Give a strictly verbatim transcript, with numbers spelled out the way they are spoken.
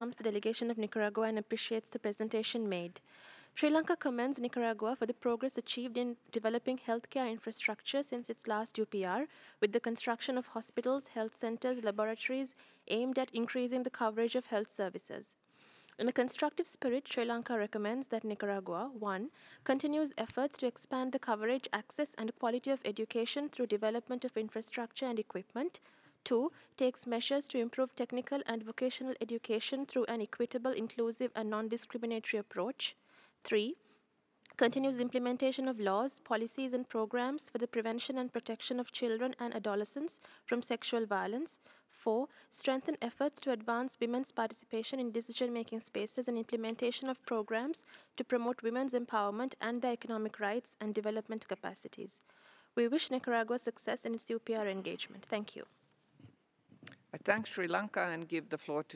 welcomes the delegation of Nicaragua and appreciates the presentation made. Sri Lanka commends Nicaragua for the progress achieved in developing healthcare infrastructure since its last U P R, with the construction of hospitals, health centers, laboratories aimed at increasing the coverage of health services. In a constructive spirit, Sri Lanka recommends that Nicaragua one. Continues efforts to expand the coverage, access, and quality of education through development of infrastructure and equipment. two. Takes measures to improve technical and vocational education through an equitable, inclusive, and non discriminatory approach. three. Continues implementation of laws, policies, and programs for the prevention and protection of children and adolescents from sexual violence. four. Strengthen efforts to advance women's participation in decision making spaces and implementation of programs to promote women's empowerment and their economic rights and development capacities. We wish Nicaragua success in its U P R engagement. Thank you. I thank Sri Lanka and give the floor to